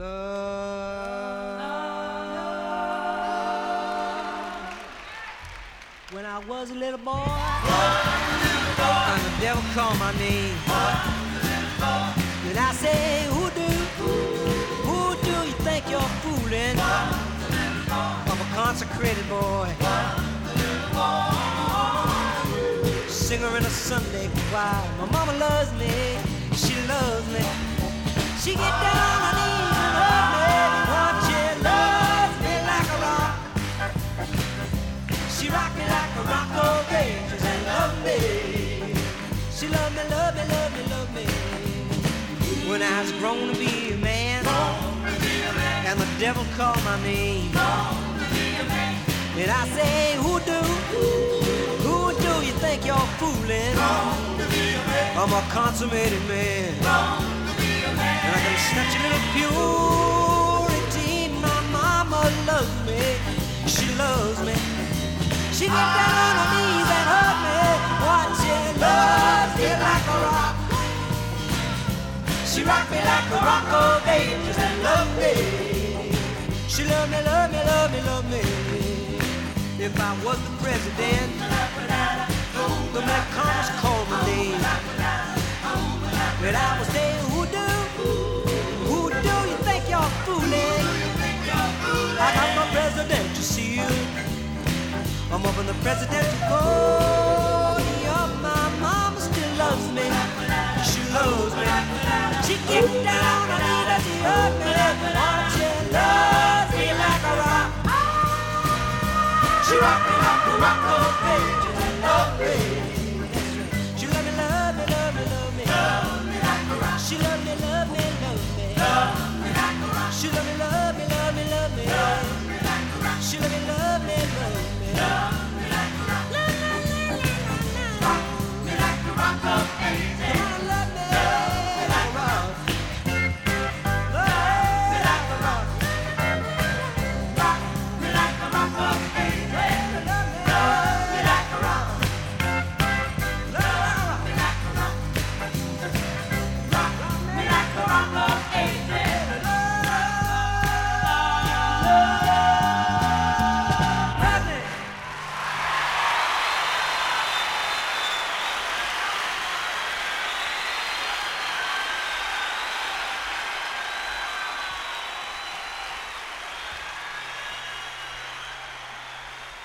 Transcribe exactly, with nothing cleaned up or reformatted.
love. When I was a little boy, and the devil called my name, then I say, who do, who do you think you're fooling? I'm a consecrated boy, singer in a Sunday choir. My mama loves me, she loves me. She get down on her knees and hug me, but she loves me like a rock. She rock me like a rock of ages and love me. She love me, love me, love me, love me. When I was grown to be a man, and the devil called my name, and I say, who do, who do you think you're fooling? I'm a consummated man, and I can snatch a little purity. My mama loves me, she loves me. She get down on her knees and hug me, but she loves me like a rock. She rock me like a rock of ages and love me. She love me, love me, love me, love me. If I was the president, the black Congress called my name, and I would say, who do, who do you think you're fooling? I got my presidential seal, I'm up in the presidential podium. My mama still loves me, she loves me. She gets down on her knees and she hugs me, but she loves me like a rock. She rock me like a rock of ages and love me.